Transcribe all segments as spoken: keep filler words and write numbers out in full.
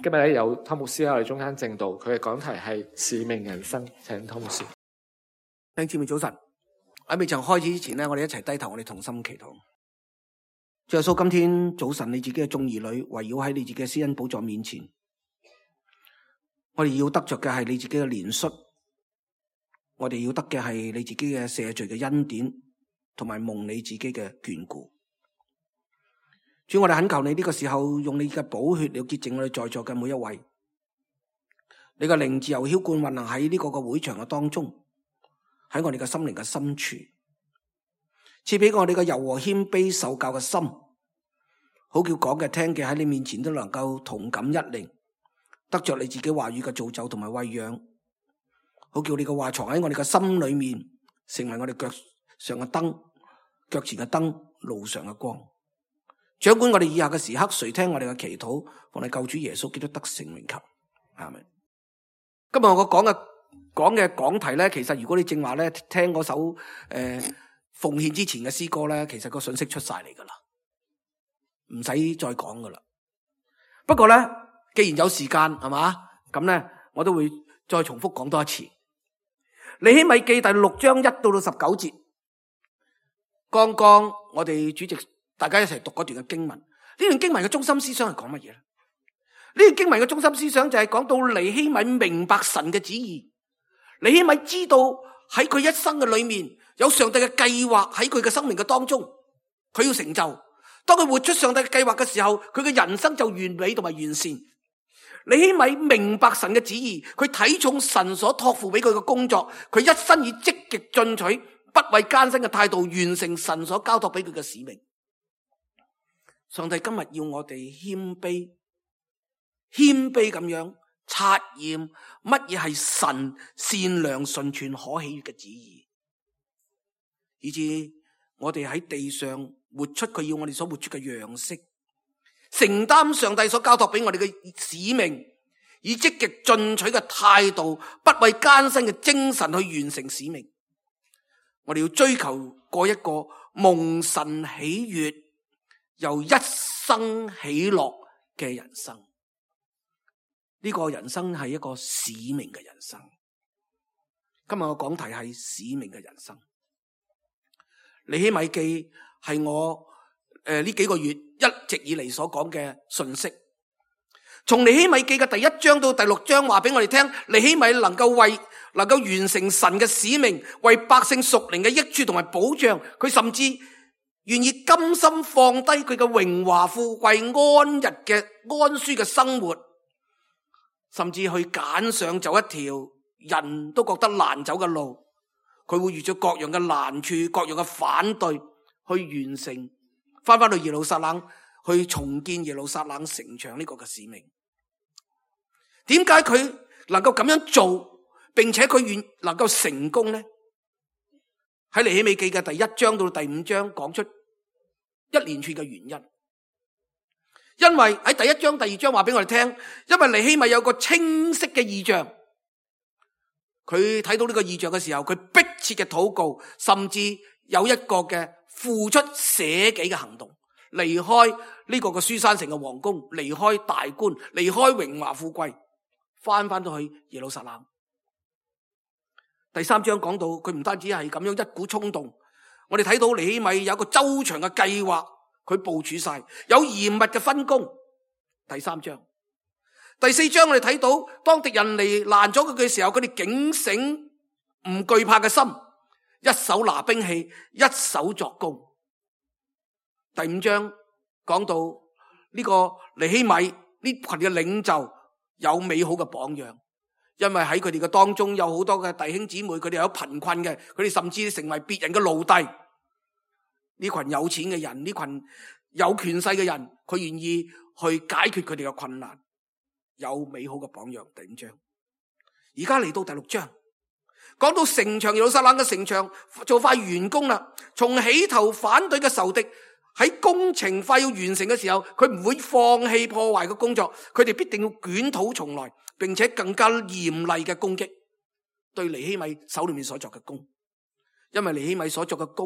今日咧有湯牧師喺我哋中間證道，佢嘅講題係使命人生，請湯牧師。 弟兄姊妹早晨，喺未曾開始之前咧，我哋一齊低頭，我哋同心祈禱。主耶穌，今天早晨你自己嘅眾兒女圍繞喺你自己嘅施恩寶座面前，我哋要得着嘅係你自己嘅憐恤，我哋要得嘅係你自己嘅赦罪嘅恩典，同埋蒙你自己嘅眷顧。主，我哋懇求你呢個時候用你嘅寶血嚟潔淨我哋在座嘅每一位，你嘅靈自由澆灌運行喺呢個個會場嘅當中，喺我哋嘅心靈嘅深處，賜俾我哋嘅柔和謙卑受教嘅心，好叫講嘅聽嘅喺你面前都能夠同感一靈，得着你自己話語嘅造就同埋餵養，好叫你嘅話藏喺我哋嘅心裏面，成為我哋腳上嘅燈，腳前嘅燈，路上嘅光。掌管我哋以下嘅時刻，垂聽我哋嘅祈禱，奉你救主耶穌基督得勝名求，阿們。今日我講嘅講嘅講題咧，其實如果你正話咧聽嗰首誒、呃、奉獻之前嘅詩歌咧，其實個信息出晒嚟噶啦，唔使再講噶啦。不過咧，既然有時間係嘛，咁咧我都會再重複講多一次。尼希米記第六章一到到十九節，剛剛我哋主席大家一齊讀嗰段嘅經文，呢段經文嘅中心思想係講乜嘢咧？呢段經文嘅中心思想就係講到尼希米明白神嘅旨意，尼希米知道喺佢一生嘅裏面有上帝嘅計劃喺佢嘅生命嘅當中，佢要成就。當佢活出上帝嘅計劃嘅時候，佢嘅人生就完美同埋完善。尼希米明白神嘅旨意，佢睇重神所託付俾佢嘅工作，佢一生以積極進取、不畏艱辛嘅態度完成神所交託俾佢嘅使命。上帝今日要我哋謙卑，謙卑咁樣察驗乜嘢係神善良、純全、可喜悅嘅旨意，以致我哋喺地上活出佢要我哋所活出嘅樣式，承擔上帝所交託俾我哋嘅使命，以積極進取嘅態度、不畏艱辛嘅精神去完成使命。我哋要追求過一個蒙神喜悅又一生喜樂嘅人生，呢個人生係一個使命嘅人生。今日我講題係使命嘅人生。尼希米記係我誒呢幾個月一直以嚟所講嘅信息。從尼希米記嘅第一章到第六章，話俾我哋聽，尼希米能夠為能夠完成神嘅使命，為百姓屬靈嘅益處同埋保障，佢甚至願意甘心放低佢嘅榮華富貴、安逸嘅安舒嘅生活，甚至去揀上走一條人都覺得難走嘅路。佢會遇着各樣嘅難處、各樣嘅反對，去完成翻翻去耶路撒冷，去重建耶路撒冷城牆呢個嘅使命。點解佢能夠咁樣做，並且佢願能夠成功呢？喺尼希米記嘅第一章到第五章講出一連串嘅原因。因為喺第一章第二章話俾我哋聽，因為尼希米有個清晰嘅異象，佢睇到呢個異象嘅時候，佢迫切嘅禱告，甚至有一個嘅付出捨己嘅行動，離開呢個嘅書珊城嘅皇宮，離開大官，離開榮華富貴，翻翻到去耶路撒冷。第三章講到佢唔單止係咁樣一股衝動，我哋睇到尼希米有一個周詳嘅計劃，佢部署晒，有嚴密嘅分工。第三章、第四章我哋睇到當敵人嚟攔咗佢嘅時候，佢哋警醒唔懼怕嘅心，一手拿兵器，一手作工。第五章講到呢個尼希米呢群嘅領袖有美好嘅榜樣。因為喺佢哋嘅當中有好多嘅弟兄姊妹，佢哋有貧困嘅，佢哋甚至成為別人嘅奴隸。呢群有錢嘅人，呢群有權勢嘅人，佢願意去解決佢哋嘅困難，有美好嘅榜樣。第五章，而家嚟到第六章，講到城牆，耶路撒冷嘅城牆就快完工啦。從起頭反對嘅仇敵喺工程快要完成嘅時候，佢唔會放棄破壞嘅工作，佢哋必定要捲土重來，並且更加嚴厲嘅攻擊對尼希米手裏面所作嘅工。因為尼希米所作嘅工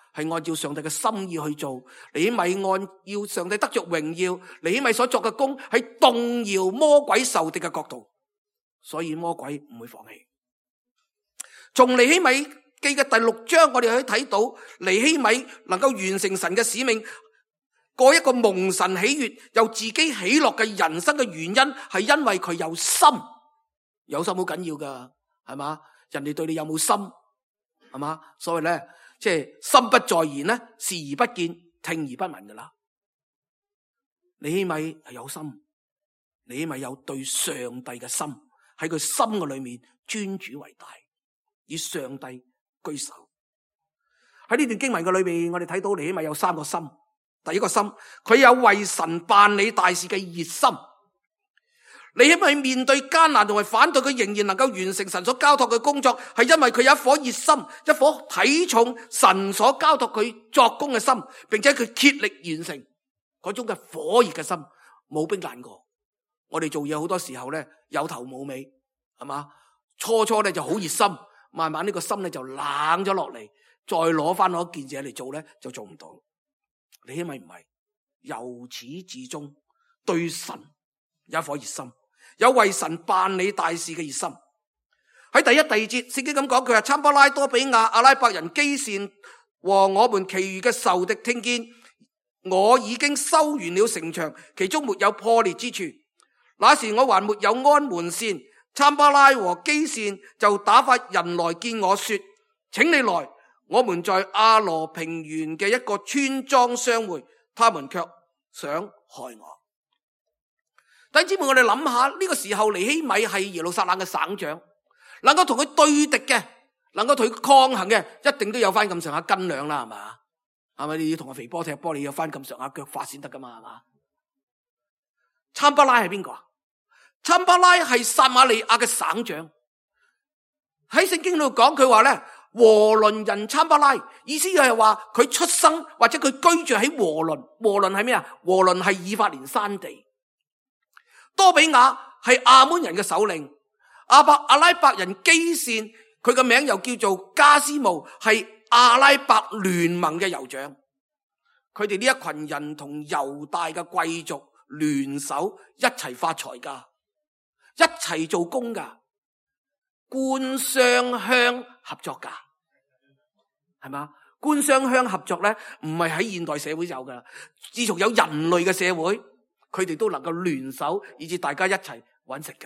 係按照上帝嘅心意去做。尼希米按要上帝得着榮耀，尼希米所作嘅工係動搖魔鬼仇敵嘅國度，所以魔鬼唔會放棄。從尼希米記嘅第六章，我哋可以睇到尼希米能夠完成神嘅使命，過一個蒙神喜悅又自己喜樂嘅人生嘅原因，係因為佢有心。有心好緊要噶，係嘛？人哋對你有冇心，係嘛？所以咧，即係心不在焉咧，視而不見，聽而不聞噶啦。尼希米係有心，尼希米有對上帝嘅心，喺佢心嘅裏面尊主為大，以上帝居首。喺呢段經文嘅裏邊，我哋睇到尼希米有三個心。第一個心，佢有為神辦理大事嘅熱心。尼希米面對艱難同埋反對，佢仍然能夠完成神所交託嘅工作，係因為佢有一顆熱心，一顆睇重神所交託佢作工嘅心，並且佢竭力完成嗰種嘅火熱嘅心，冇冰冷過。我哋做嘢好多時候咧，有頭冇尾，係嘛？初初咧就好熱心，慢慢呢個心咧就冷咗落嚟，再攞翻嗰件嘢嚟做咧就做唔到。尼希米唔係，由始至終對神有一顆熱心，有為神辦理大事嘅熱心。喺第一、第二節聖經咁講，佢話參巴拉、多比亞、阿拉伯人基善和我們其餘嘅仇敵聽見我已經修完了城牆，其中沒有破裂之處，那時我還沒有安門扇，參巴拉和基善就打發人來見我說，請你來，我們在亞羅平原嘅一個村莊相會，他們卻想害我。弟兄姊妹，我哋諗下，呢個時候尼希米係耶路撒冷嘅省長，能夠同佢對敵嘅，能夠同佢抗衡嘅，一定都有翻咁上下斤兩啦，係嘛？係咪？你要同個肥波踢波，你有翻咁上下腳法先得噶嘛？係嘛？參巴拉係邊個啊？參巴拉係撒瑪利亞嘅省長。喺聖經度講，佢話咧，和倫人參巴拉，意思就係話佢出生或者佢居住喺和倫。和倫係咩啊？和倫係以法蓮山地。多比亞係亞捫人嘅首領，阿伯阿拉伯人基善，佢嘅名又叫做加斯姆，係阿拉伯聯盟嘅酋長。佢哋呢一群人同猶大嘅貴族聯手一齊發財噶，一齊做工噶，官商鄉合作噶，係嘛？官商鄉合作咧，唔係喺現代社會有噶，自從有人類嘅社會，佢哋都能夠聯手，以致大家一齊搵食噶。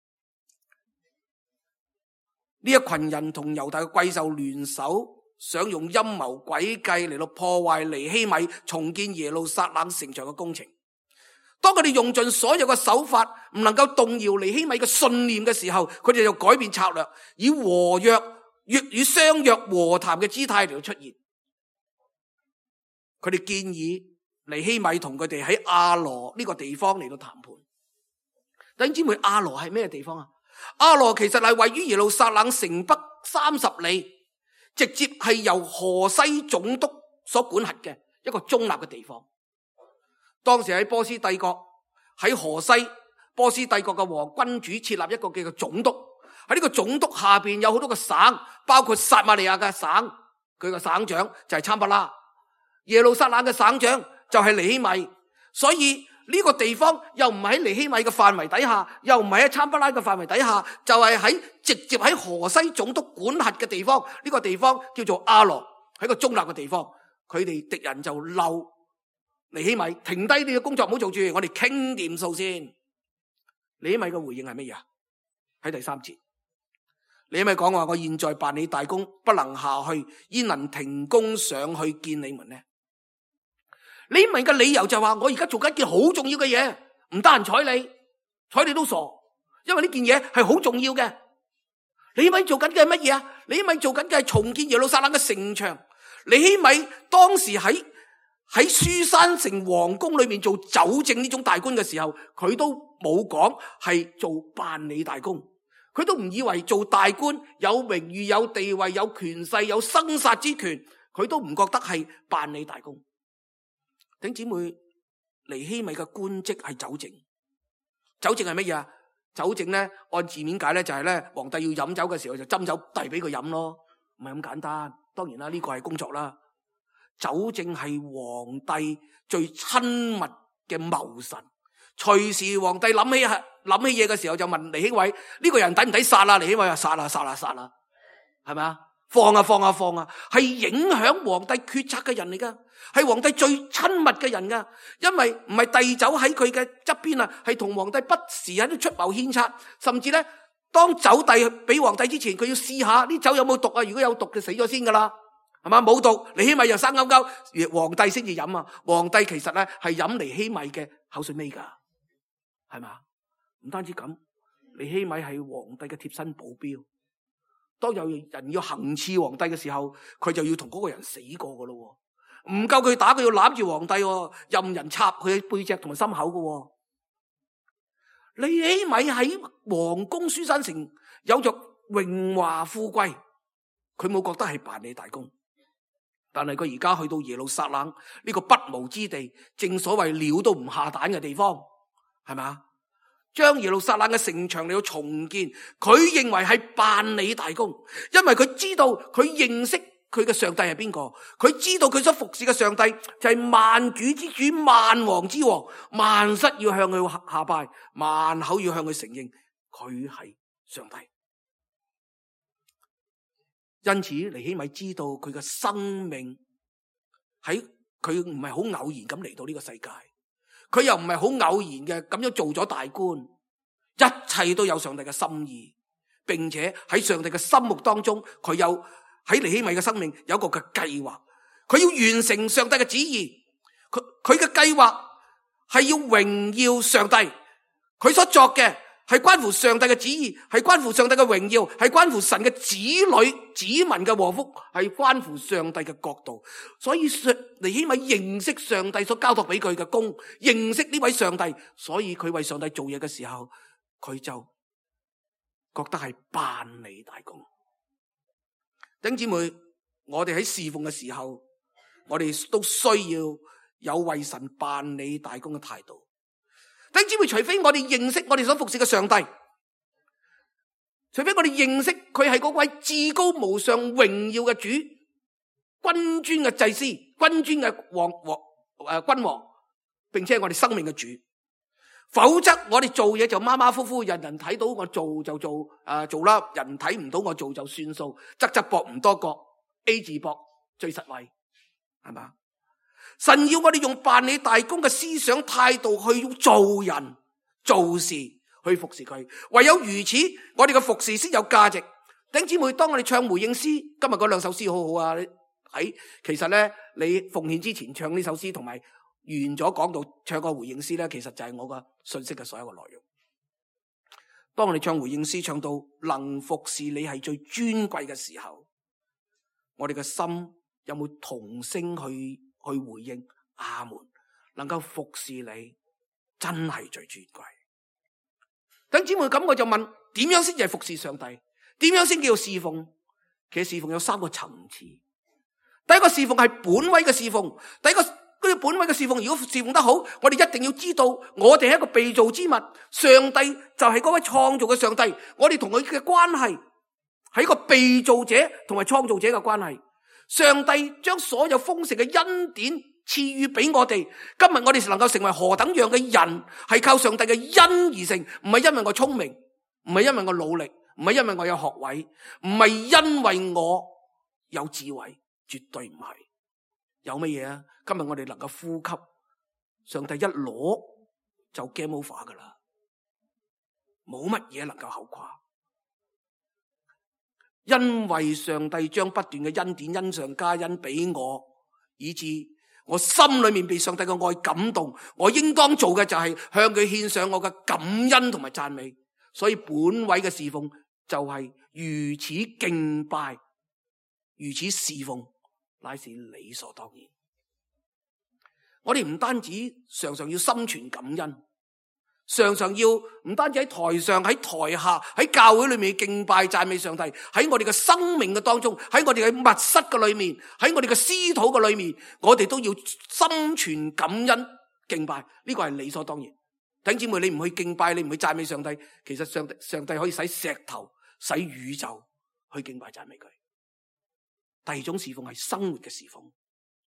呢一群人同猶大嘅貴胄聯手，想用陰謀詭計嚟到破壞尼希米重建耶路撒冷城牆嘅工程。當佢哋用盡所有嘅手法，唔能夠動搖尼希米嘅信念嘅時候，佢哋就改變策略，以和約、與相約和談嘅姿態嚟到出現。佢哋建議尼希米同佢哋喺亞羅呢個地方嚟到談判。弟兄姊妹，亞羅係咩地方啊？亞羅其實係位於耶路撒冷城北三十里，直接係由河西總督所管轄嘅一個中立嘅地方。當時喺波斯帝國，喺河西波斯帝國嘅王君主設立一個叫做總督，喺呢個總督下邊有好多個省，包括撒瑪利亞嘅省，佢個省長就係參巴拉，耶路撒冷嘅省長就係尼希米。所以呢個地方又唔係喺尼希米嘅範圍底下，又唔係喺參巴拉嘅範圍底下，就係喺直接喺河西總督管轄嘅地方。呢個地方叫做亞羅，喺個中立嘅地方。佢哋敵人就嬲尼希米，停低你嘅工作，唔好做住，我哋傾掂數先。尼希米嘅回應係乜嘢啊？喺第三節，尼希米講話：我現在辦理大工，不能下去，焉能停工上去見你們呢？尼希米嘅理由就話：我而家做緊一件好重要嘅嘢，唔得閒睬你，睬你都傻，因為呢件嘢係好重要嘅。尼希米做緊嘅係乜嘢啊？尼希米做緊嘅係重建耶路撒冷嘅城牆。尼希米當時喺喺書珊城皇宮裏面做酒政呢種大官嘅時候，佢都冇講係做辦理大工，佢都唔以為做大官有榮譽、有地位、有權勢、有生殺之權，佢都唔覺得係辦理大工。弟兄姊妹，尼希米嘅官職係酒政。酒政係乜嘢啊？酒政咧，按字面解咧就係咧，皇帝要飲酒嘅時候就斟酒遞俾佢飲咯，唔係咁簡單。當然啦，呢個係工作啦。 酒正係皇帝最親密嘅謀臣。隨時皇帝諗起諗起嘢嘅時候，就問尼希米呢個人抵唔抵殺啊？尼希米話殺啦殺啦殺啦，係咪啊？放啊放啊放啊，係影響皇帝決策嘅人嚟噶，係皇帝最親密嘅人噶。因為唔係遞酒喺佢嘅側邊啊，係同皇帝不時喺度出謀獻策，甚至咧當酒遞俾皇帝之前，佢要試下啲酒有冇毒啊？如果有毒就死咗先噶啦，係嘛？冇毒，尼希米又生勾勾，皇帝先至飲啊。皇帝其實咧係飲尼希米嘅口水尾噶，係嘛？唔單止咁，尼希米係皇帝嘅貼身保鏢。當有人要行刺皇帝嘅時候，佢就要同嗰個人死過噶咯，唔夠佢打，佢要攬住皇帝，任人插佢背脊同埋心口噶。尼希米喺皇宮書珊城有着榮華富貴，佢冇覺得係辦理大功，但係佢而家去到耶路撒冷呢個不毛之地，正所謂鳥都唔下蛋嘅地方，係咪？將耶路撒冷嘅城牆嚟到重建，佢認為係辦理大功，因為佢知道佢認識佢嘅上帝係邊個，佢知道佢所服侍嘅上帝就係萬主之主、萬王之王，萬膝要向佢下拜，萬口要向佢承認佢係上帝。因此尼希米知道佢嘅生命喺佢唔係好偶然咁嚟到呢個世界。佢又唔係好偶然嘅咁樣做咗大官，一切都有上帝嘅心意，並且喺上帝嘅心目當中，佢有喺尼希米嘅生命有一個嘅計劃，佢要完成上帝嘅旨意，佢佢嘅計劃係要榮耀上帝，佢所作嘅係關乎上帝嘅旨意，係關乎上帝嘅榮耀，係關乎神嘅子女子民嘅禍福，係關乎上帝嘅國度。所以尼希米認識上帝所交託俾佢嘅功，認識呢位上帝，所以佢為上帝做嘢嘅時候，佢就覺得係辦理大功。弟兄姊妹，我哋喺侍奉嘅時候，我哋都需要有為神辦理大功嘅態度。弟兄姊妹，除非我哋認識我哋所服侍嘅上帝，除非我哋認識佢係嗰位至高無上榮耀嘅主，君尊嘅祭司，君尊嘅王王誒君王，並且係我哋生命嘅主，否則我哋做嘢就馬馬虎虎，人人睇到我做就做誒、呃、做啦，人睇唔到我做就算數，側側膊唔多覺 A 字膊最實惠，係嘛？神要我哋用辦理大功嘅思想態度去做人做事，去服侍佢。唯有如此，我哋嘅服侍先有價值。弟兄姊妹，當我哋唱回應詩，今日嗰兩首詩好好啊！喺其實咧，你奉獻之前唱呢首詩，同埋完咗講到唱個回應詩咧，其實就係我嘅信息嘅所有嘅內容。當我哋唱回應詩，唱到能服侍你係最尊貴嘅時候，我哋嘅心有冇同聲去？去回應阿門，能夠服侍你真係最尊貴。等姊妹咁，我就問：點樣先至係服侍上帝？點樣先叫做侍奉？其實侍奉有三個層次。第一個侍奉係本位嘅侍奉。第一個嗰啲本位嘅侍奉，如果侍奉得好，我哋一定要知道，我哋係一個被造之物，上帝就係嗰位創造嘅上帝。我哋同佢嘅關係係一個被造者同埋創造者嘅關係。上帝將所有豐盛嘅恩典賜予俾我哋，今日我哋能夠成為何等樣嘅人，係靠上帝嘅恩而成，唔係因為我聰明，唔係因為我努力，唔係因為我有學位，唔係因為我有智慧，絕對唔係。有乜嘢啊？今日我哋能夠呼吸，上帝一攞就 game over 噶啦，冇乜嘢能夠後誇。因為上帝將不斷嘅恩典恩上加恩俾我，以致我心裏面被上帝嘅愛感動，我應當做嘅就係向佢獻上我嘅感恩同埋讚美。所以本位嘅侍奉就係如此敬拜，如此侍奉，乃是理所當然。我哋唔單止常常要心存感恩，常常要唔單止喺台上、喺台下、喺教會裏面敬拜讚美上帝，喺我哋嘅生命嘅當中，喺我哋嘅密室嘅裏面，喺我哋嘅私禱嘅裏面，我哋都要心存感恩敬拜，呢個係理所當然。弟兄姊妹，你唔去敬拜，你唔去讚美上帝，其實上帝上帝可以使石頭、使宇宙去敬拜讚美佢。第二種侍奉係生活嘅侍奉，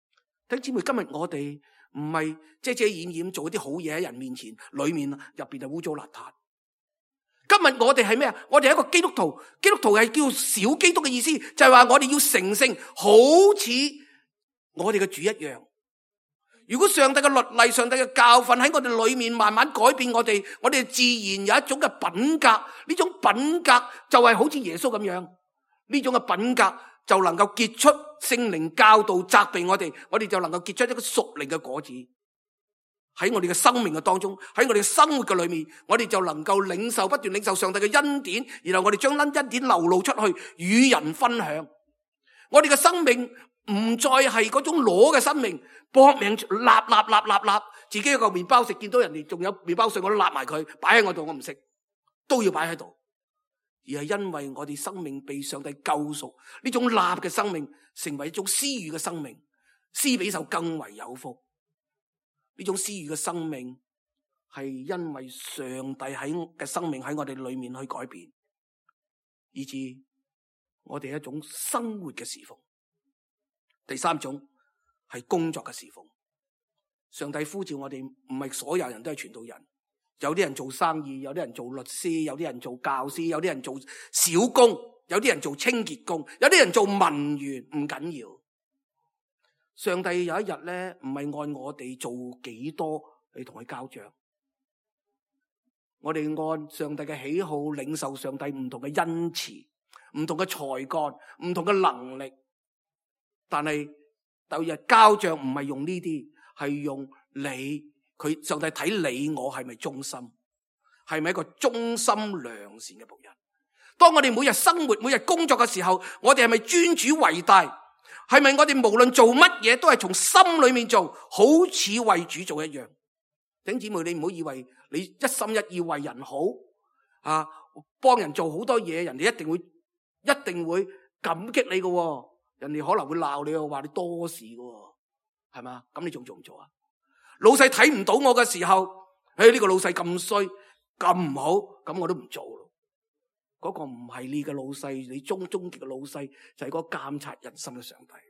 弟兄姊妹，今日我哋唔係遮遮掩掩做一啲好嘢喺人面前，裏面入邊就污糟邋遢。今日我哋係咩啊？我哋係一個基督徒，基督徒係叫小基督嘅意思，就係話我哋要成聖，好似我哋嘅主一樣。如果上帝嘅律例、上帝嘅教訓喺我哋裏面慢慢改變我哋，我哋自然有一種嘅品格。呢種品格就係好似耶穌咁樣，呢種嘅品格就能夠結出聖靈教導、責備我哋，我哋就能夠結出一個屬靈嘅果子。喺我哋嘅生命嘅當中，喺我哋嘅生活嘅裏面，我哋就能夠領受不斷領受上帝嘅恩典，然後我哋將恩典流露出去，與人分享。我哋嘅生命唔再係嗰種攞嘅生命，搏命立立立立立，自己有個麵包食，見到人哋仲有麵包碎，我都立埋佢，擺喺我度，我唔食，都要擺喺度。而係因為我哋生命被上帝救贖，呢種立嘅生命成為一種施予嘅生命，施比受更為有福。呢種施予嘅生命係因為上帝喺嘅生命喺我哋裏面去改變，以致我哋一種生活嘅侍奉。第三種係工作嘅侍奉。上帝呼召我哋，唔係所有人都係傳道人，有啲人做生意，有啲人做律師，有啲人做教師，有啲人做小工，有啲人做清潔工，有啲人做文員，唔緊要。上帝有一日咧，唔係按我哋做幾多嚟同佢交賬，我哋按上帝嘅喜好領受上帝唔同嘅恩慈、唔同嘅才幹、唔同嘅能力。但係第二日交賬唔係用呢啲，係用你，佢上帝睇你我係咪忠心，係咪一個忠心良善嘅僕人？當我哋每日生活、每日工作嘅時候，我哋係咪尊主為大？係咪我哋無論做乜嘢都係從心裏面做，好似為主做一樣？弟兄姊妹，你唔好以為你一心一意為人好啊，幫人做好多嘢，人哋一定會一定會感激你嘅，人哋可能會鬧你，話你多事嘅，係嘛？咁你仲做唔做啊？老細睇唔到我嘅時候，誒，呢個老細咁衰咁唔好，咁我都唔做咯。嗰個唔係你嘅老細，你終終極嘅老細就係嗰個監察人心嘅上帝。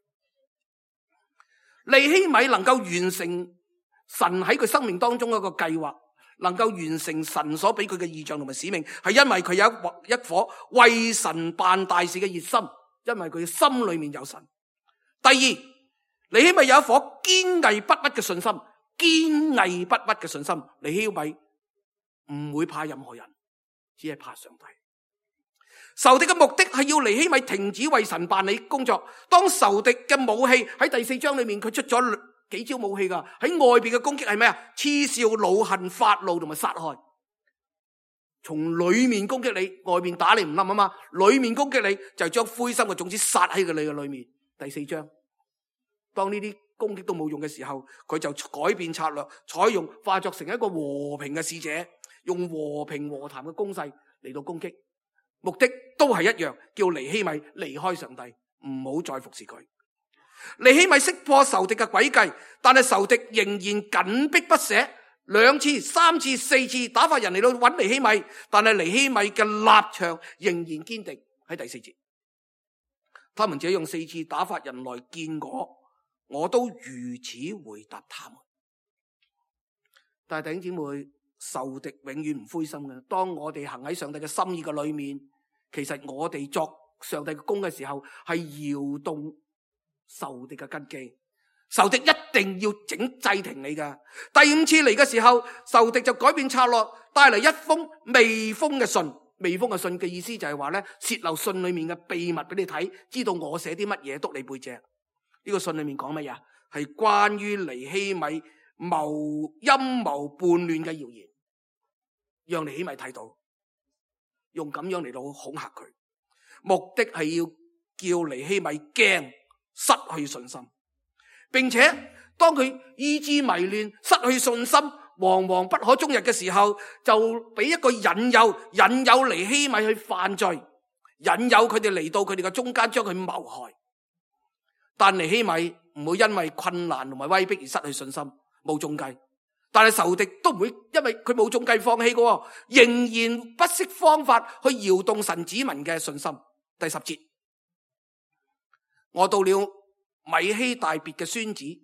尼希米能夠完成神喺佢生命當中一個計劃，能夠完成神所俾佢嘅異象同埋使命，係因為佢有一一顆為神辦大事嘅熱心，因為佢心裏面有神。第二，尼希米有一顆堅毅不屈嘅信心，堅毅不屈嘅信心。尼希米唔會怕任何人，只係怕上帝。仇敵嘅目的係要尼希米停止為神辦理工作。當仇敵嘅武器喺第四章裏面，佢出咗幾招武器噶。喺外邊嘅攻擊係咩啊？嗤笑、惱恨、發怒同埋殺害。從裏面攻擊你，外面打你唔冧啊嘛。裏面攻擊你就係將灰心嘅種子撒喺佢你嘅裏面。第四章，當呢啲攻擊都冇用嘅時候，佢就改變策略，採用化作成一個和平嘅使者，用和平和談嘅攻勢嚟到攻擊。目的都係一樣，叫尼希米離開上帝，唔好再服侍佢。尼希米識破仇敵嘅詭計，但係仇敵仍然緊迫不捨，兩次、三次、四次打發人嚟到揾尼希米，但係尼希米嘅立場仍然堅定。喺第四節，他們這樣四次打發人來見我，我都如此回答他們。但係弟兄姊妹，仇敵永遠唔灰心嘅。當我哋行喺上帝嘅心意嘅裏面，其實我哋作上帝嘅工嘅時候，係搖動仇敵嘅根基。仇敵一定要整制停你噶。第五次嚟嘅時候，仇敵就改變策略，帶嚟一封未封嘅信。未封嘅信嘅意思就係話咧，洩漏信裏面嘅秘密俾你睇，知道我寫啲乜嘢，督你背脊。呢、這個信裏面講乜嘢？係關於尼希米謀陰謀叛亂嘅謠言，讓尼希米睇到，用咁樣嚟到恐嚇佢，目的係要叫尼希米驚，失去信心，並且當佢意志迷亂、失去信心、惶惶不可終日嘅時候，就俾一個引誘，引誘尼希米去犯罪，引誘佢哋嚟到佢哋嘅中間，將佢謀害。但尼希米唔會因為困難同埋威逼而失去信心，冇中計。但係仇敵都唔會因為佢冇中計放棄嘅，仍然不惜方法去搖動神子民嘅信心。第十節，我到了米希大別嘅孫子，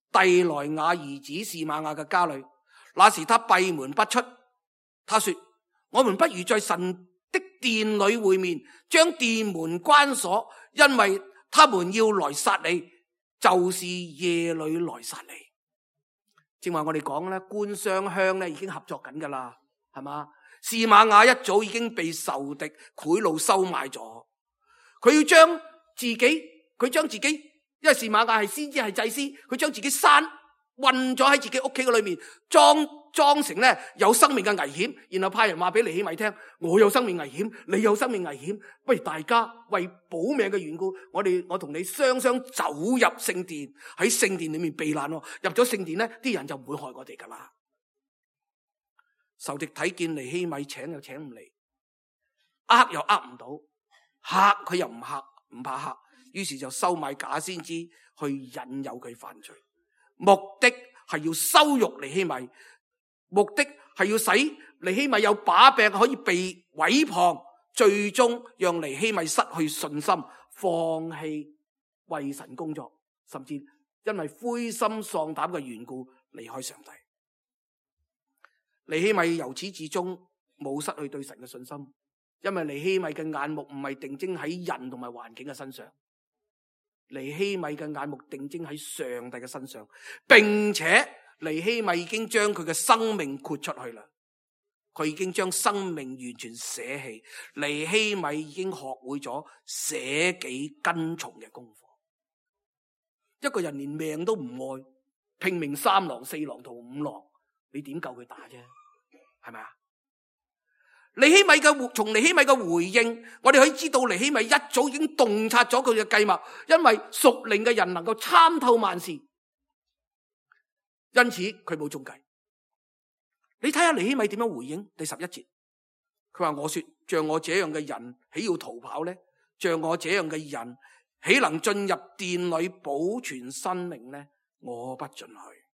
遞來雅兒子示瑪雅嘅家裏，那時他閉門不出。他說：我們不如在神的殿裏會面，將殿門關鎖，因為他們要來殺你，就是夜裏來殺你。正話我哋講咧，官商鄉咧已經合作緊噶啦，係嘛？示瑪雅一早已經被仇敵賄賂收買咗，佢要將自己，佢將自己，因為示瑪雅係先知係祭司，佢將自己閂困咗喺自己屋企嘅裏面，裝裝成咧有生命嘅危險，然後派人話俾尼希米聽：我有生命危險，你有生命危險，不如大家為保命嘅緣故，我哋我同你雙雙走入聖殿，喺聖殿裏面避難。入咗聖殿咧，啲人就唔會害我哋噶啦。仇敵睇見尼希米請又請唔嚟，呃又呃唔到，嚇佢又唔嚇唔怕嚇，於是就收買假先知去引誘佢犯罪。目的係要羞辱尼希米，目的係要使尼希米有把柄可以被毀謗，最終讓尼希米失去信心，放棄為神工作，甚至因為灰心喪膽嘅緣故離開上帝。尼希米由始至終冇失去對神嘅信心，因為尼希米嘅眼目唔係定睛喺人同埋環境嘅身上。尼希米嘅眼目定睛喺上帝嘅身上，並且尼希米已經將佢嘅生命豁出去啦。佢已經將生命完全捨棄。尼希米已經學會咗捨己跟從嘅功課。一個人連命都唔愛，拼命三郎四郎同五郎，你點夠佢打啫？係咪啊？尼希米嘅從尼希米嘅回應，我哋可以知道尼希米一早已經洞察咗佢嘅計謀，因為屬靈嘅人能夠參透萬事，因此佢冇中計。你睇下尼希米點樣回應？第十一節，佢話：我說像我這樣嘅人，豈要逃跑呢？像我這樣嘅人，豈能進入殿裏保存生命呢？我不進去。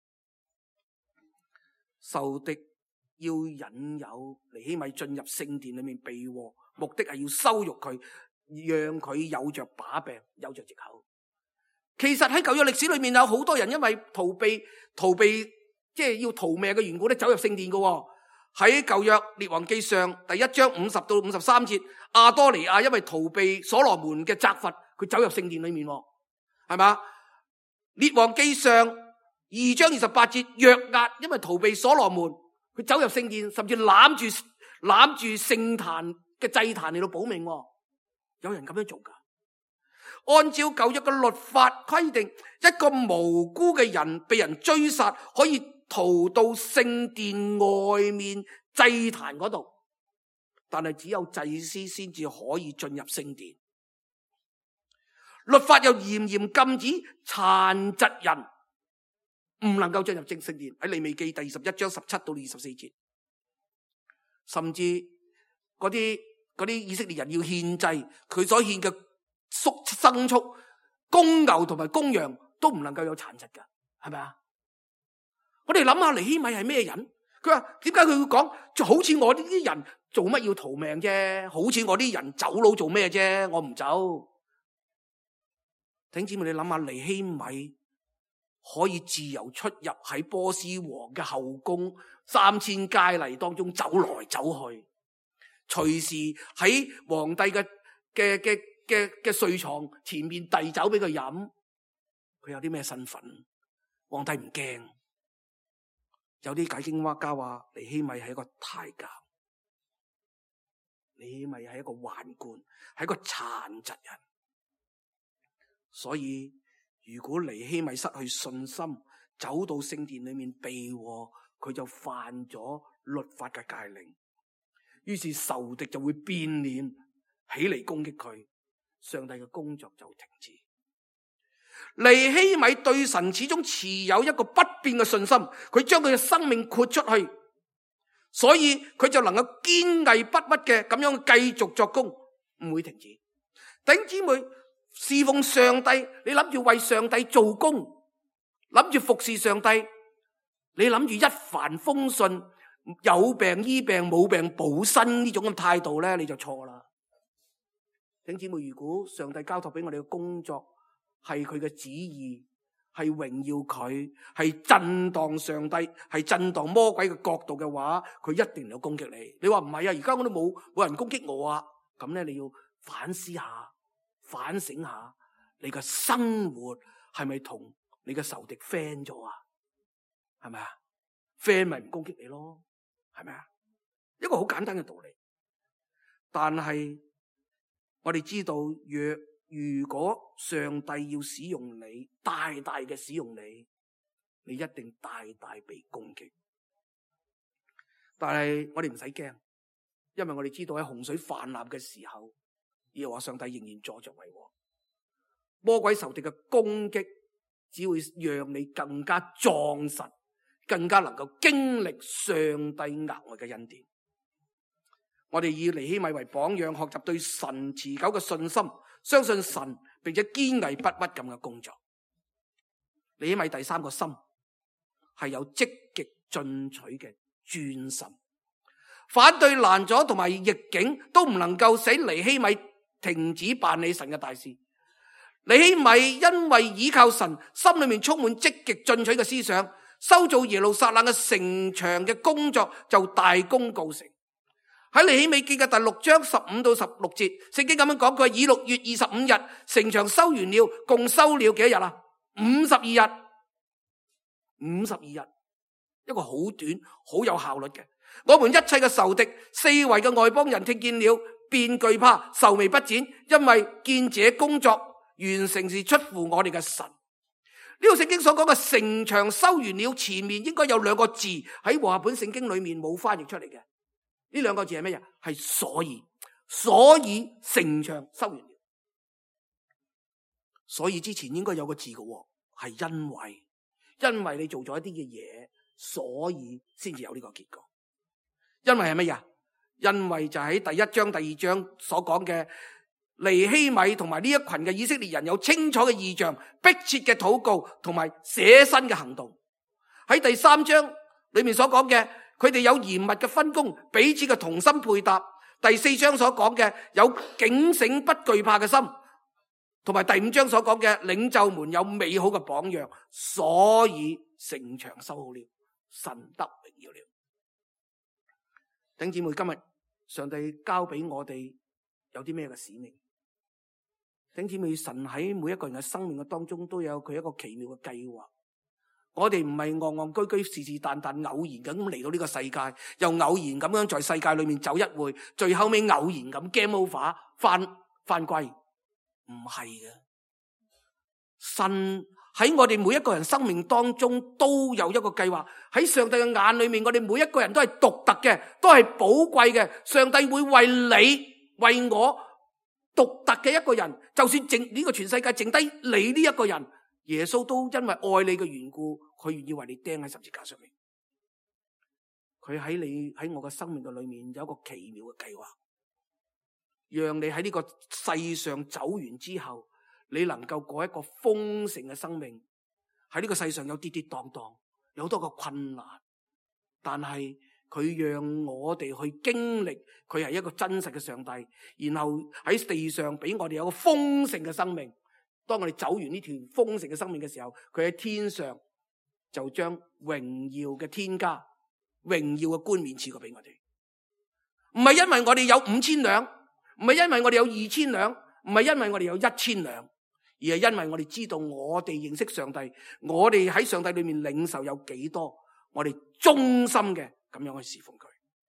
仇敵要引誘尼希米進入聖殿裏面避禍，目的係要羞辱佢，讓佢有着把柄，有着藉口。其實喺舊約歷史裏面有好多人因為逃避逃避即係要逃命嘅緣故咧，走入聖殿嘅。喺舊約列王記上第一章五十到五十三節，亞多尼亞因為逃避所羅門嘅責罰，佢走入聖殿裏面，係嘛？列王記上二章二十八節，約押因為逃避所羅門，佢走入聖殿，甚至攬住攬住聖壇嘅祭壇嚟到保命。有人咁樣做噶？按照舊約嘅律法規定，一個無辜嘅人被人追殺，可以逃到聖殿外面祭壇嗰度，但係只有祭司先至可以進入聖殿。律法又嚴嚴禁止殘疾人唔能夠進入正聖殿，喺利未記第二十一章十七到二十四節，甚至嗰啲嗰啲以色列人要獻祭，佢所獻嘅畜牲畜、公牛同埋公羊都唔能夠有殘疾噶，係咪啊？我哋諗下尼希米係咩人？佢話點解佢會講就好似我呢啲人做乜要逃命啫？好似我啲人走佬做咩啫？我唔走。弟兄姊妹，你諗下尼希米可以自由出入喺波斯王嘅後宮三千佳麗當中走來走去，隨時喺皇帝嘅嘅嘅嘅嘅睡床前面遞酒俾佢飲。佢有啲咩身份？皇帝唔驚。有啲解經家話尼希米係一個太監，尼希米係一個宦官，係一個殘疾人。所以如果尼希米失去信心，走到聖殿裏面避禍，佢就犯咗律法嘅誡令，於是仇敵就會變臉起嚟攻擊佢，上帝嘅工作就停止。尼希米對神始終持有一個不變嘅信心，佢將佢嘅生命豁出去，所以佢就能夠堅毅不屈嘅咁樣繼續作工，唔會停止。弟兄姊妹，侍奉上帝，你諗住為上帝做工，諗住服侍上帝，你諗住一帆風順，有病醫病，冇病補身呢種嘅態度咧，你就錯啦。弟兄姊妹，如果上帝交託俾我哋嘅工作係佢嘅旨意， 係榮耀佢，係震盪上帝，係震盪魔鬼嘅角度嘅話，佢一定有攻擊你。你話唔係啊？而家我都冇冇人攻擊我啊！咁咧，你要反思下、反省下，你嘅生活係咪同你嘅仇敵 friend 咗啊？係咪啊 ？friend 咪唔攻擊你咯？係咪啊？一個好簡單嘅道理。但係我哋知道，若如果上帝要使用你，大大嘅使用你，你一定大大被攻擊。但係我哋唔使驚，因為我哋知道喺洪水泛濫嘅時候，耶和華上帝仍然坐着為王。魔鬼仇敵嘅攻擊只會讓你更加壯實，更加能夠經歷上帝額外嘅恩典。我哋以尼希米為榜樣，學習對神持久嘅信心，相信神，並且堅毅不屈咁嘅工作。尼希米第三個心係有積極進取嘅專心，反對攔阻同埋逆境都唔能夠使尼希米停止辦理神嘅大事。尼希米因為倚靠神，心裏面充滿積極進取嘅思想，修造耶路撒冷嘅城牆嘅工作就大功告成。喺尼希米記嘅第六章十五到十六節，聖經咁樣講，佢話以六月二十五日城牆修完了，共修了幾多日啊？五十二日，五十二日，一個好短、好有效率嘅。我們一切嘅仇敵、四圍嘅外邦人聽見了，便懼怕，愁眉不展，因為見這工作完成是出乎我哋嘅神。呢個聖經所講嘅城牆修完了，前面應該有兩個字喺和合本聖經裏面冇翻譯出嚟嘅。呢兩個字係咩嘢？係所以，所以城牆修完了。所以之前應該有個字嘅，係因為，因為你做咗一啲嘅嘢，所以先至有呢個結果。因為係乜嘢？因為就喺第一章、第二章所講嘅尼希米同埋呢一群嘅以色列人有清楚嘅異象、迫切嘅禱告同埋捨身嘅行動。喺第三章裏面所講嘅，佢哋有嚴密嘅分工，彼此嘅同心配搭。第四章所講嘅有警醒不懼怕嘅心，同埋第五章所講嘅領袖們有美好嘅榜樣，所以城牆修好了，神得榮耀了。弟兄姊妹，今日上帝交俾我哋有啲咩嘅使命？弟兄姊妹，神喺每一個人嘅生命嘅當中都有佢一個奇妙嘅計劃。我哋唔係戇戇居居、是是但但、偶然咁嚟到呢個世界，又偶然咁樣在世界裏面走一回，最後尾偶然咁 game over 翻翻歸，唔係嘅。神喺我哋每一個人生命當中都有一個計劃。喺上帝嘅眼裏面，我哋每一個人都係獨特嘅，都係寶貴嘅。上帝會為你、為我獨特嘅一個人，就算剩呢個全世界剩低你呢一個人，耶穌都因為愛你嘅緣故，佢願意為你釘喺十字架上面。佢喺你喺我嘅生命嘅裏面有一個奇妙嘅計劃，讓你喺呢個世上走完之後，你能夠過一個豐盛嘅生命。喺呢個世上有跌跌蕩蕩，有好多個困難，但係佢讓我哋去經歷，佢係一個真實嘅上帝，然後喺地上俾我哋有個豐盛嘅生命。當我哋走完呢條豐盛嘅生命嘅時候，佢喺天上就將榮耀嘅天家、榮耀嘅冠冕賜過俾我哋。唔係因為我哋有五千兩，唔係因為我哋有二千兩，唔係因為我哋有一千兩，而係因為我哋知道我哋認識上帝，我哋喺上帝裏面領受有幾多，我哋忠心嘅咁樣去侍奉佢。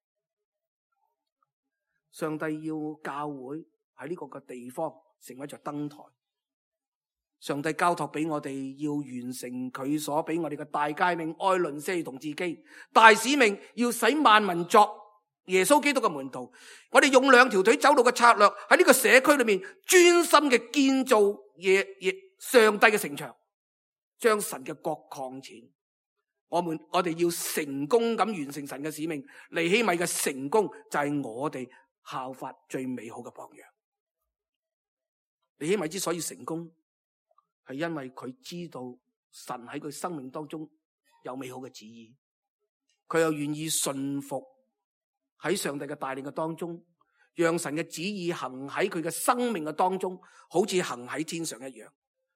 上帝要教會喺呢個嘅地方成為一座燈台。上帝交託俾我哋要完成佢所俾我哋嘅大誡命，愛鄰舍如同自己。大使命要使萬民作耶穌基督嘅門徒。我哋用兩條腿走路嘅策略，喺呢個社區裏面專心嘅建造耶耶上帝嘅城牆，將神嘅國擴展。我們我哋要成功咁完成神嘅使命。尼希米嘅成功就係我哋效法最美好嘅榜樣。尼希米之所以成功，係因為佢知道神喺佢生命當中有美好嘅旨意，佢又願意順服喺上帝嘅帶領嘅當中，讓神嘅旨意行喺佢嘅生命嘅當中，好似行喺天上一樣。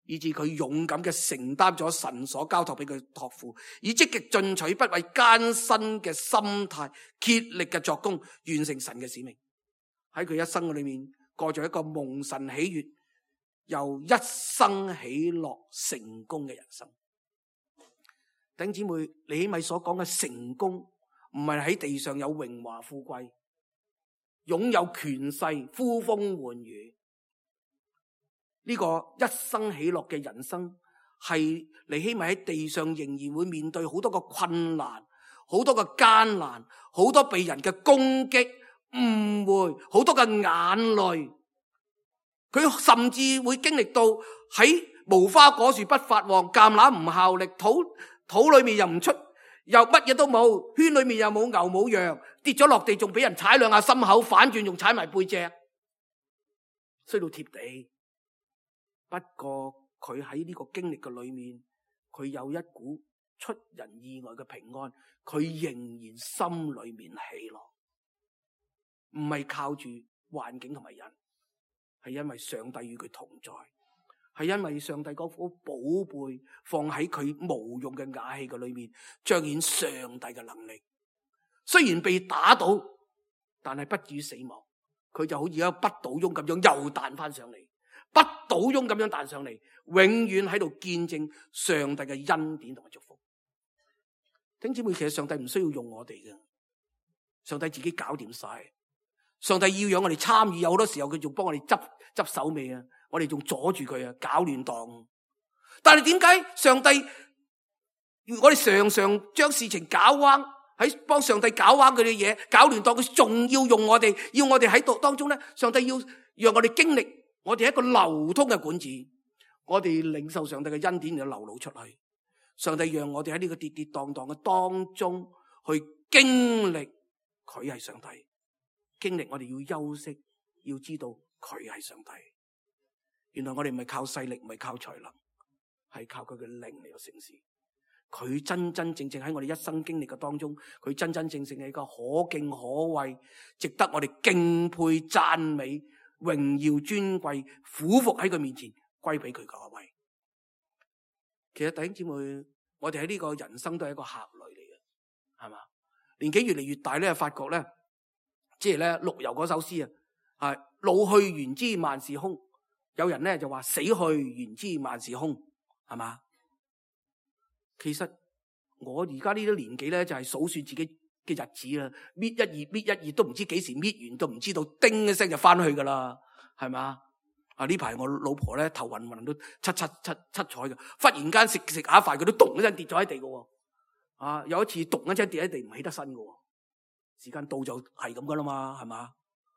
以致佢勇敢嘅承擔咗神所交託俾佢託付，以積極進取不畏艱辛嘅心態，竭力嘅作工，完成神嘅使命。喺佢一生嘅裏面，過咗一個蒙神喜悅又一生喜樂成功嘅人生。弟兄姊妹，尼希米所講嘅成功，唔係喺地上有榮華富貴，擁有權勢，呼風喚雨。呢個一生喜樂嘅人生，係尼希米喺地上仍然會面對好多個困難，好多個艱難，好多被人嘅攻擊、誤會，好多嘅眼淚。佢甚至會經歷到喺無花果樹不發旺，橄欖唔效力，土土裏面又唔出，又乜嘢都冇，圈裏面又冇牛冇羊，跌咗落地仲俾人踩兩下心口，反轉仲踩埋背脊，衰到貼地。不過佢喺呢個經歷嘅裏面，佢有一股出人意外嘅平安，佢仍然心裏面喜樂，唔係靠住環境同埋人，係因為上帝與佢同在，係因為上帝嗰顆寶貝放喺佢無用嘅瓦器嘅裏面，彰顯上帝嘅能力。雖然被打倒，但係不至於死亡，佢就好似一個不倒翁咁樣又彈翻上嚟。不倒翁咁樣彈上嚟，永遠喺度見證上帝嘅恩典同埋祝福。弟兄姊妹，其實上帝唔需要用我哋嘅，上帝自己搞掂晒。上帝要讓我哋參與，有好多時候佢仲幫我哋執執手尾啊，我哋仲阻住佢啊，搞亂檔。但係點解上帝我哋常常將事情搞彎，喺幫上帝搞彎佢嘅嘢，搞亂檔，佢仲要用我哋，要我哋喺度當中咧，上帝要讓我哋經歷。我哋係一個流通嘅管子，我哋領受上帝嘅恩典就流露出去。上帝讓我哋喺呢個跌跌蕩蕩嘅當中去經歷佢係上帝，經歷我哋要休息，要知道佢係上帝。原來我哋唔係靠勢力，唔係靠才能，係靠佢嘅靈嚟到成事。佢真真正正喺我哋一生經歷嘅當中，佢真真正正係一個可敬可畏，值得我哋敬佩讚美，榮耀尊貴，俯伏喺佢面前，歸俾佢嗰位。其實弟兄姊妹，我哋喺呢個人生都係一個客旅嚟嘅，係嘛？年紀越嚟越大咧，發覺咧，即係咧陸游嗰首詩啊，係老去原知萬事空。有人咧就話死去原知萬事空，係嘛？其實我而家呢啲年紀咧，就係數算自己嘅日子啦，搣一頁搣一頁都唔知幾時搣完，都唔知道叮一聲就翻去噶啦，係嘛？啊呢排我老婆咧頭暈暈都七七七七彩嘅，忽然間食食下飯佢都咚一聲跌咗喺地嘅，啊有一次咚一聲跌喺地唔起得身嘅，時間到就係咁噶啦嘛，係嘛？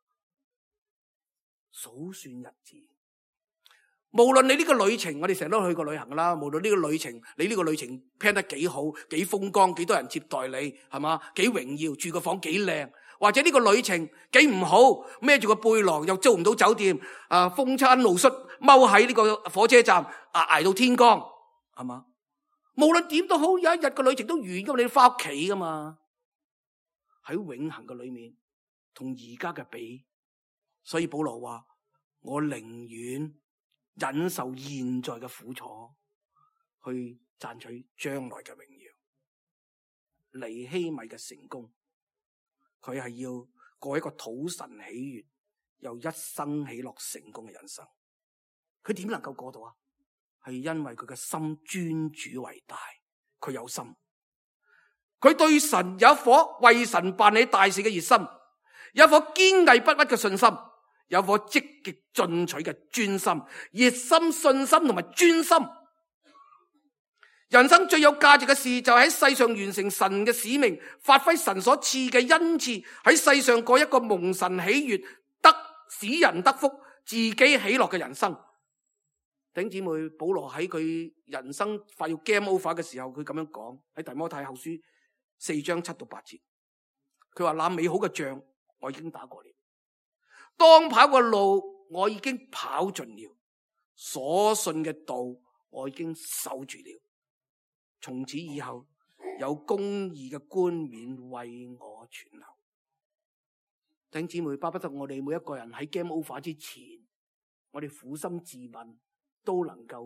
數算日子，無論你呢個旅程，我哋成日都去過旅行噶啦。無論呢個旅程，你呢個旅程 plan 得幾好，幾風光，幾多人接待你，係嘛？幾榮耀，住個房幾靚，或者呢個旅程幾唔好，孭住個背囊又租唔到酒店，啊風餐露宿，踎喺呢個火車站啊挨到天光，係嘛？無論點都好，有一日個旅程都完咁，你翻屋企噶嘛？喺永恆嘅裏面，同而家嘅比，所以保羅話：我寧願忍受現在嘅苦楚，去賺取將來嘅榮耀。尼希米嘅成功，佢係要過一個討神喜悅又一生喜樂成功嘅人生。佢點能夠過到啊？係因為佢嘅心尊主為大，佢有心，佢對神有一顆為神辦理大事嘅熱心，有一顆堅毅不屈嘅信心，有一顆積極進取嘅專心、熱心、信心同埋專心。人生最有價值嘅事就係喺世上完成神嘅使命，發揮神所賜嘅恩賜，喺世上過一個蒙神喜悅、得使人得福、自己喜樂嘅人生。弟兄姊妹，保羅喺佢人生快要 game over 嘅時候，佢咁樣講，喺提摩太後書四章七到八節，佢話：那美好嘅仗我已經打過了，當跑嘅路我已經跑盡了，所信嘅道我已經守住了。從此以後，有公義嘅冠冕為我存留。弟兄姊妹，巴不得我哋每一個人喺 game over 之前，我哋苦心自問，都能夠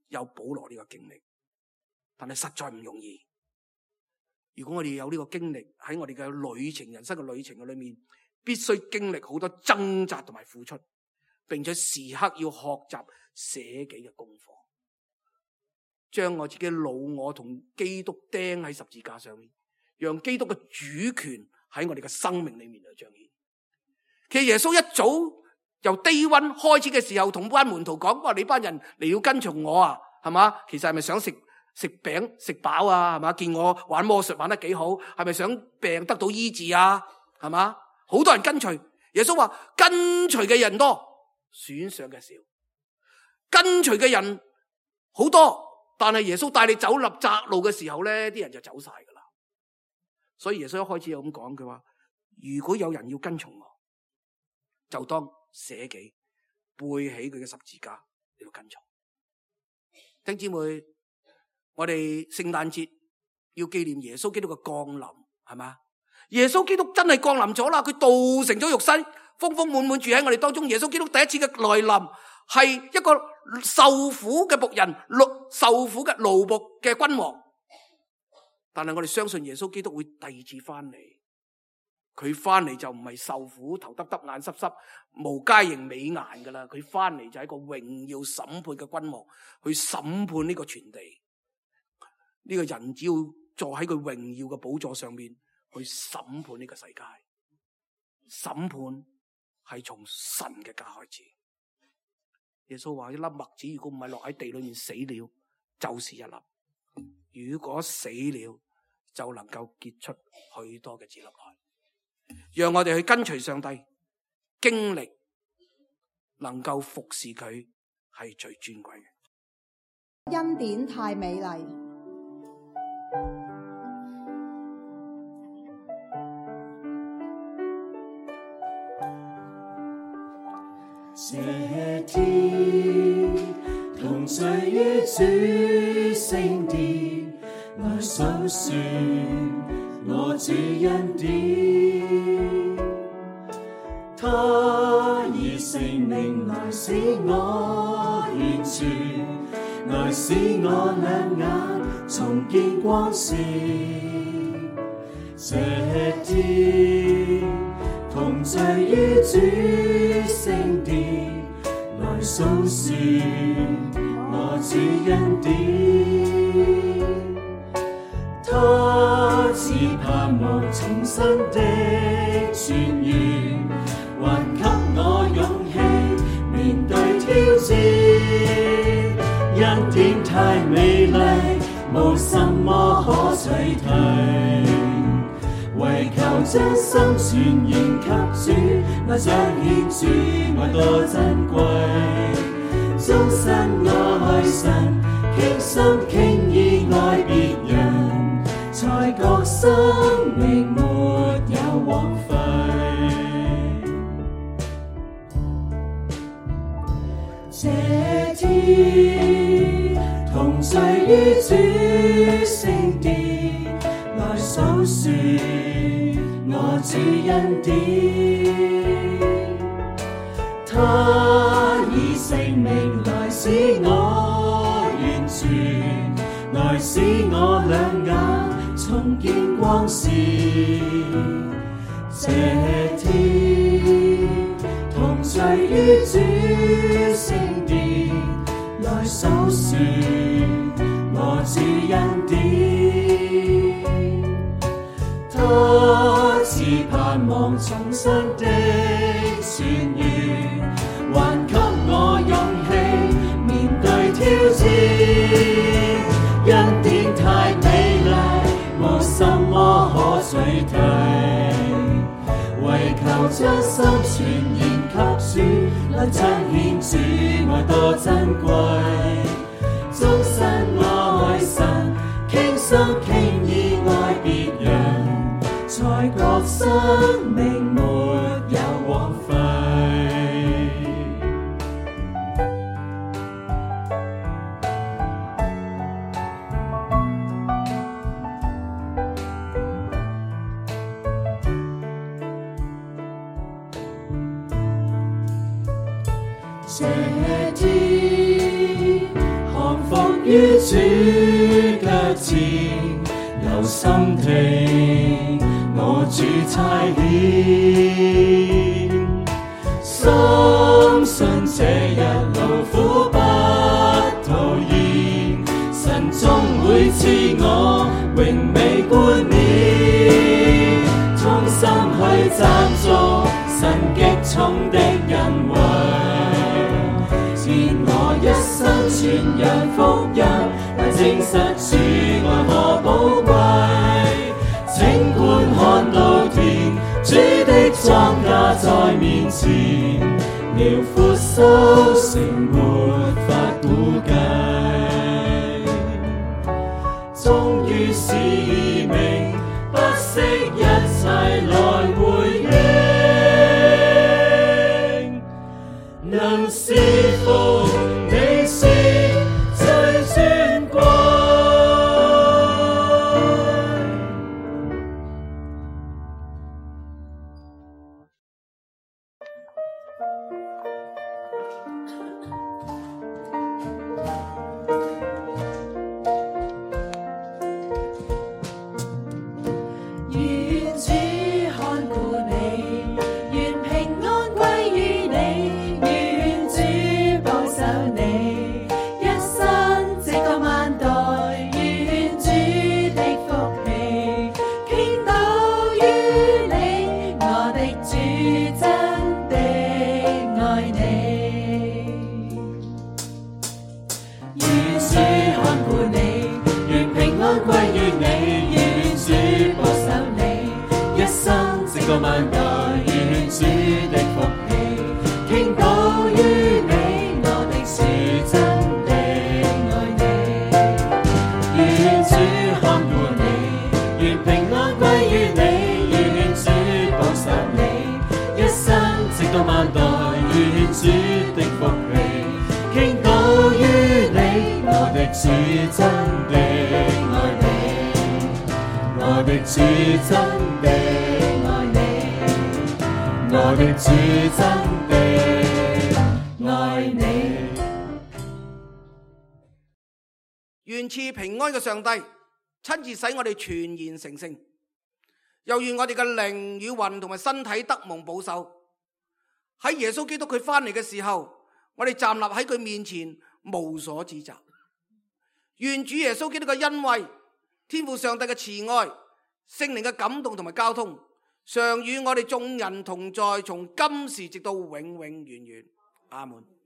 有保羅呢個經歷，但係實在唔容易。如果我哋有呢個經歷喺我哋嘅旅程、人生嘅旅程嘅裏面，必須經歷好多掙扎同埋付出，並且時刻要學習捨己嘅功課，將我自己老我同基督釘喺十字架上面，讓基督嘅主權喺我哋嘅生命裏面嚟彰顯。其實耶穌一早由低溫開始嘅時候，同班門徒講：話你班人嚟要跟從我啊，係嘛？其實係咪想食食餅食飽啊？係嘛？見我玩魔術玩得幾好，係咪想病得到醫治啊？係嘛？好多人跟隨。耶穌話：跟隨嘅人多，選上嘅少。跟隨嘅人好多，但係耶穌帶你走入窄路嘅時候咧，啲人就走晒噶啦。所以耶穌一開始有咁講，佢話：如果有人要跟從我，就當捨己，背起佢嘅十字架嚟到跟從。弟兄姊妹，我哋聖誕節要紀念耶穌基督嘅降臨，係嘛？耶穌基督真係降臨咗啦，佢道成咗肉身，豐豐滿滿住喺我哋當中。耶穌基督第一次嘅來臨係一個受苦嘅僕人，受苦嘅奴僕嘅君王。但係我哋相信耶穌基督會第二次翻嚟，佢翻嚟就唔係受苦頭耷耷眼濕濕無佳形美顏噶啦，佢翻嚟就係一個榮耀審判嘅君王，去審判呢個全地。呢個人只要坐喺佢榮耀嘅寶座上面去審判呢個世界。審判係從神嘅家開始。耶穌話：一粒麥子如果唔係落喺地裏面死了，就是一粒；如果死了，就能夠結出許多嘅子粒來。讓我哋去跟隨上帝，經歷能夠服侍佢係最尊貴嘅。 恩典太美麗， 這天同聚於主聖殿，來數算我主恩典。他以聖靈來使我完全，來使我兩眼重見光線。這天同聚於主聖殿，來數算我主恩典。他賜盼望重生的泉源，還給我勇氣面對挑戰。恩典太美麗，無什麼可取替，唯求將心全然給主，來彰顯主愛多珍貴。終身愛神，傾心傾意愛別人，才覺生命沒有枉費。這天同聚於主聖殿，來數算我主恩典。他以聖命來使我完全，來使我兩眼重見光線。這天同聚於主聖殿，來數算我主恩典。他賜盼望重生的泉源，還給我勇氣面對挑戰。恩典太美麗，無什麼可取替，唯求將心全然給主，來彰顯主愛多珍貴。終身愛神，傾心傾意愛別人，才覺生命沒有枉費。這天看於主腳前，有心聽我主差遣，深信這日勞苦不徒然，神終會賜我榮美冠冕，衷心去讚頌神極重的恩惠，願我一生傳揚福音，來證實主愛何寶貴。請觀看到天，主的莊稼在面前，遼闊收成沒法估計。終於使命，不惜一切來回應，能侍奉你是最尊貴。 願主看顧你，願平安歸於你，願主保守你，一生直到萬代，願主的福氣傾倒於你，我的主真的愛你。願主看顧你，願平安歸於你，願主保守你，一生直到萬代，願主的福氣傾倒於你，我的主真的愛你。願主看顧你，願平安歸於你，願主保守你，一生直到萬代，願主的福氣傾倒於你，我的主真的愛你。我的主真的愛你，我的主真的愛你。 願賜平安嘅上帝親自使我哋全然成聖，又願我哋嘅靈與魂同埋身體得蒙保守。喺耶穌基督佢翻嚟嘅時候，我哋站立喺佢面前無所指責。願主耶穌基督嘅恩惠、天父上帝嘅慈愛、聖靈嘅感動同埋交通，常與我哋眾人同在，從今時直到永永遠遠。阿門。